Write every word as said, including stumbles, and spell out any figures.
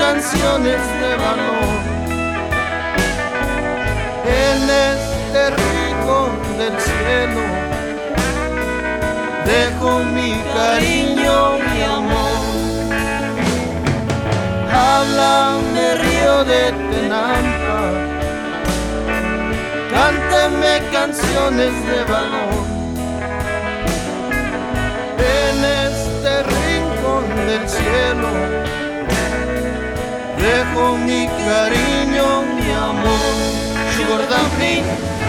canciones de valor. En este rincón del cielo dejo mi cariño, mi amor. Háblame, río de Tenampa, cántame canciones de valor. En este rincón del cielo dejo mi cariño, mi amor. Sugar Dumpling.